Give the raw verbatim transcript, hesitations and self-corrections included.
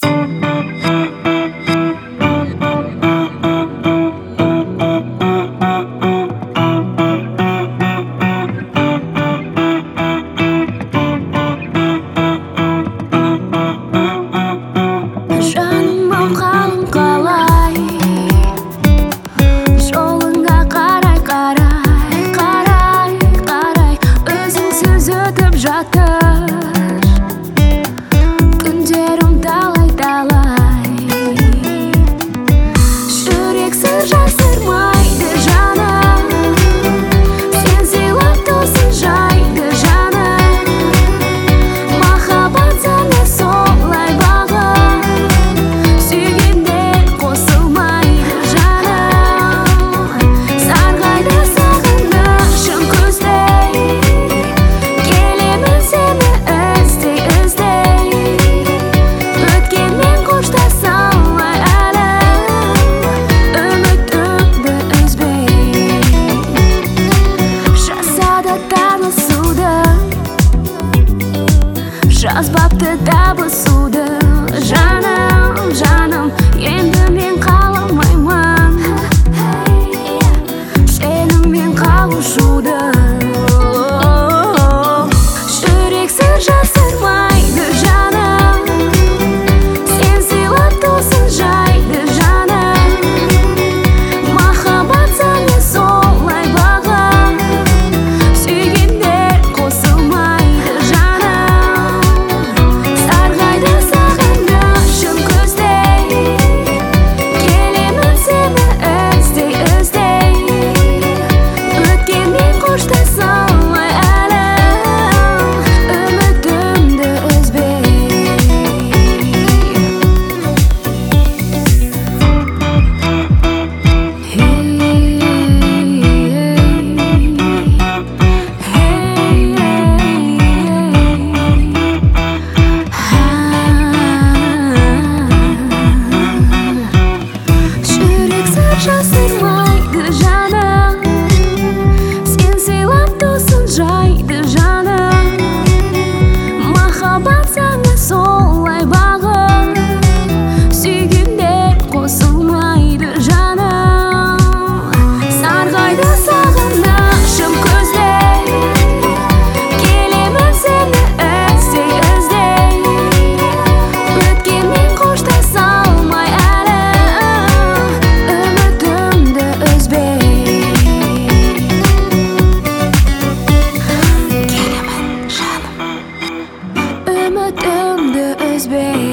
Күндерім талай-талай, жүрек сыр жасырмайды жаным. Сен сыйлап тосын жайды жаным. Махаббат заңы солай бағым, сүйгенде қосылмайды жаным. Сарғайды сағынышым күздей, келемін сені іздей іздей. Өткенмен қоштасалмай әлі, үмітімді үзбей. Жасады танысуды, жазбапты табысуды жаным, жаным. Енді мен қаламаймын сенімен қауышуды. Жүрек сыр жасырмайды жаным. Сен сыйлап тосын жайды жаным. Махаббат заңы солай бағым, сүйгенде қосылмайды жаным. Сарғайды сағынышым күздей, келемін сені іздей іздей. Өткенмен қоштасалмай әлі, үмітімді үзбей. Жүрек сыр жасырмайды жаным. Сен сыйлап тосын жайды жаным. Махаббат заңы солай бағым, сүйгенде қосылмайды жаным. Сарғайды сағынышым күздей, келемін сені іздей іздей. Өткенмен қоштасалмай әлі, үмітімді үзбей. Келемін жаным, үмітімді үзбей.